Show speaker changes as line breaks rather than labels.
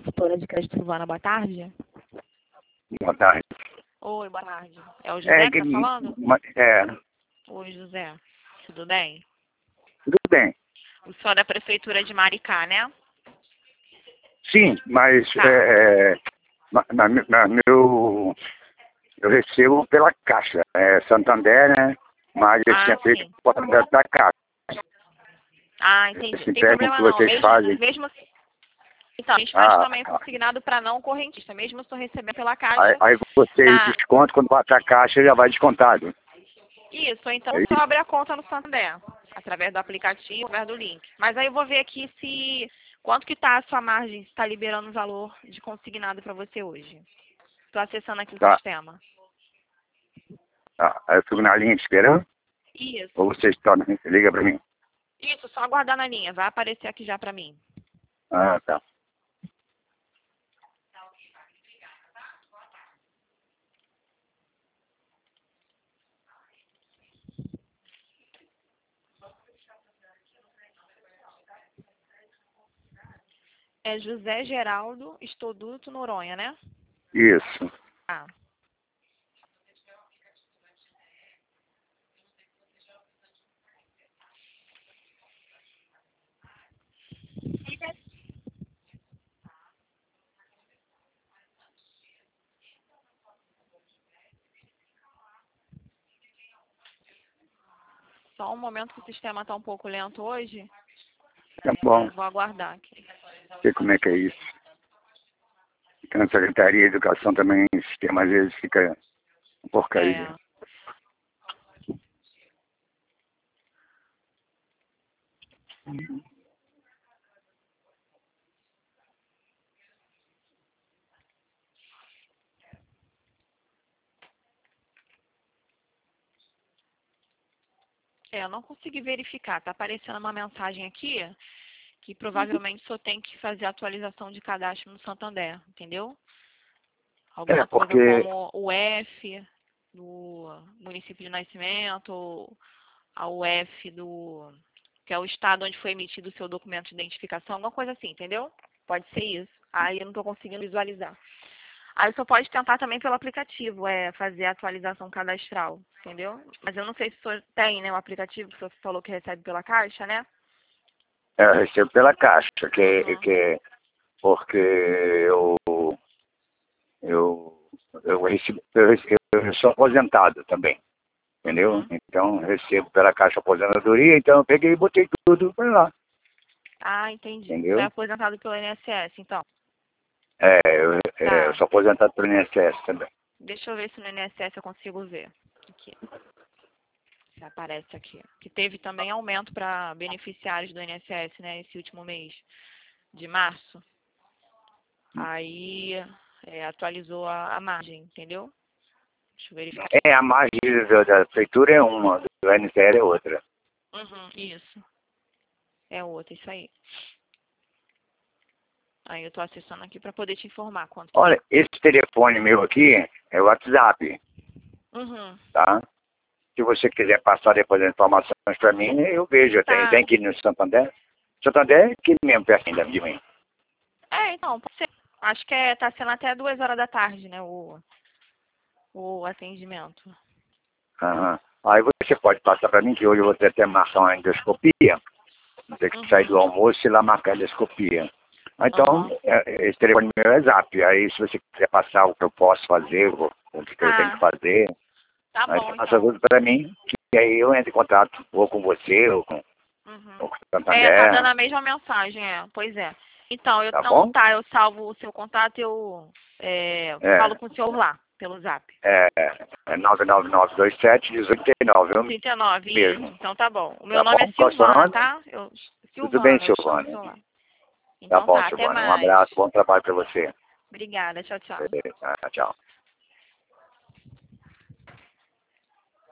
Consultora de crédito Silvana, boa tarde.
Boa tarde.
Oi, boa tarde. É o José que tá falando? Oi, José. Tudo bem?
Tudo bem.
O senhor é da Prefeitura de Maricá, né?
Sim, mas
Tá.
eu recebo pela Caixa. Santander, né? Mas eu tinha feito
Sim.
por da Caixa.
Entendi.
Esse
Não tem
empréstimo
problema
que
não.
vocês fazem.
Então, a gente faz também consignado para não correntista, mesmo se eu receber pela Caixa.
Aí vocês descontam, quando bater a Caixa já vai descontado.
Isso, ou então só abre a conta no Santander, através do aplicativo, através do link. Mas aí eu vou ver aqui quanto que tá a sua margem, se está liberando o valor de consignado para você hoje. Estou acessando aqui o sistema.
Aí eu fico na linha esperando?
Isso.
Ou vocês ligam para mim?
Isso, só aguardar na linha. Vai aparecer aqui já para mim.
Tá.
É José Geraldo Estoduto Noronha, né?
Isso.
Só um momento que o sistema está um pouco lento hoje.
Tá bom.
Vou aguardar aqui.
Não sei como é que é isso. Fica na Secretaria de Educação também, o sistema às vezes fica uma porcaria.
Eu não consegui verificar. Tá aparecendo uma mensagem aqui que provavelmente só tem que fazer a atualização de cadastro no Santander, entendeu? Alguma coisa como o F do município de nascimento, a UF que é o estado onde foi emitido o seu documento de identificação, alguma coisa assim, entendeu? Pode ser isso. Aí eu não estou conseguindo visualizar. Aí você pode tentar também pelo aplicativo, fazer a atualização cadastral, entendeu? Mas eu não sei se o senhor tem, né, o aplicativo que o senhor falou que recebe pela Caixa, né?
Eu recebo pela Caixa, porque eu sou aposentado também, entendeu? Então eu recebo pela Caixa Aposentadoria, então eu peguei e botei tudo para lá.
Entendi.
Entendeu?
Você é aposentado pelo INSS, então?
Eu sou aposentado pelo INSS também.
Deixa eu ver se no INSS eu consigo ver. Aqui. Se aparece aqui. Que teve também aumento para beneficiários do INSS, né? Esse último mês de março. Aí atualizou a margem, entendeu? Deixa eu verificar.
A margem da prefeitura é uma, do INSS é outra.
Isso. É outra, isso aí. Aí eu tô acessando aqui para poder te informar quanto.
Olha, esse telefone meu aqui é o WhatsApp. Tá? Se você quiser passar depois as informações para mim, eu vejo. Tem aqui no Santander. Santander é aqui mesmo, pertinho de mim.
Então, pode ser. Acho que tá sendo até 2 horas da tarde, né, o atendimento.
Aí você pode passar para mim, que hoje eu vou ter até marcar uma endoscopia. Vou ter que sair do almoço e ir lá marcar a endoscopia. Então, esse telefone meu é Zap. Aí, se você quiser passar o que eu posso fazer, o que eu tenho que fazer,
Tá bom,
você passa tudo para mim, que aí eu entro em contato ou com você, ou com o Santander.
Tá dando a mesma mensagem, pois é. Então, eu salvo o seu contato e eu falo com o senhor lá, pelo Zap.
99927-1839.
39,
mesmo.
isso. Então tá bom. O meu nome é Silvana, tá?
Tudo bem, Silvana.
Então
tá bom,
até
Silvana.
mais.
Um abraço, bom trabalho para você.
Obrigada, tchau, tchau.
Tchau.